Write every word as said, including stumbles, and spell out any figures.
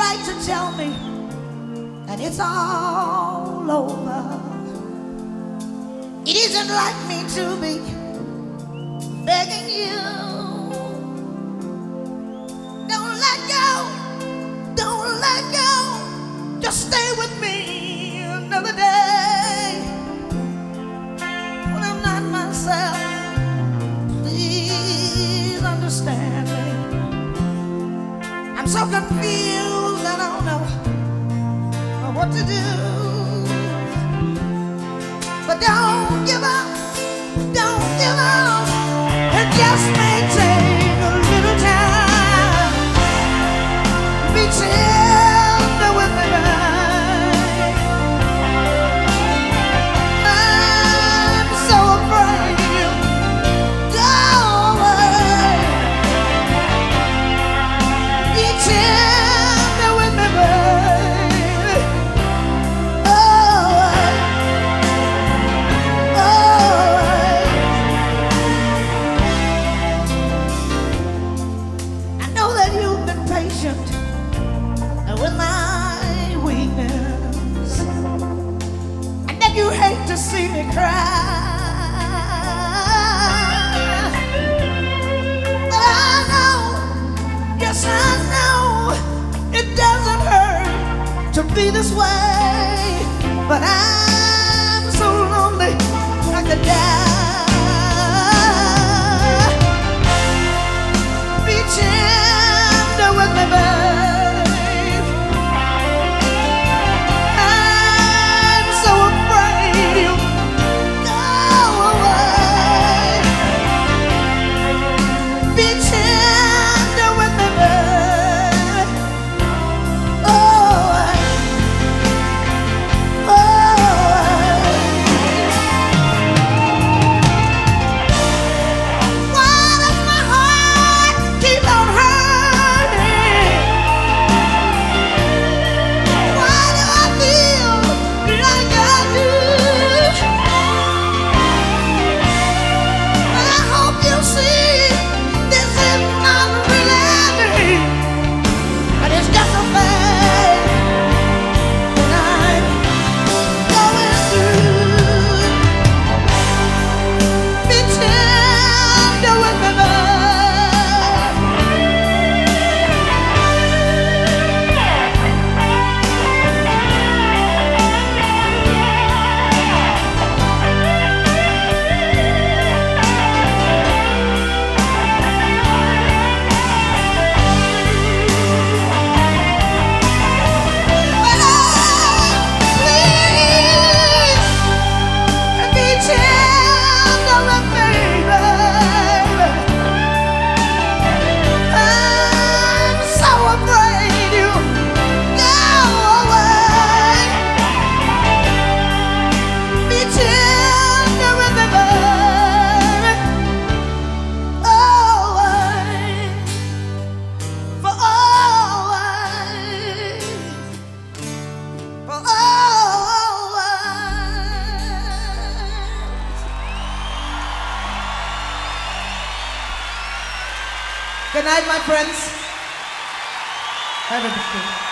right to tell me that it's all over. It isn't like me to be begging you. Don't let go, don't let go. Just stay with me another day. When I'm not myself, please understand me. I'm so confused and I don't know what to do. But don't give up, don't give up. It just may take a little time. Be tender with me, babe. I'm so afraid you'll go away. Be tender with me, babe. Oh, with my weakness, and that you hate to see me cry. But I know, yes I know, it doesn't hurt to be this way. But I'm so lonely I could die. Be tender with me, babe. Good night, my friends. Have a good day.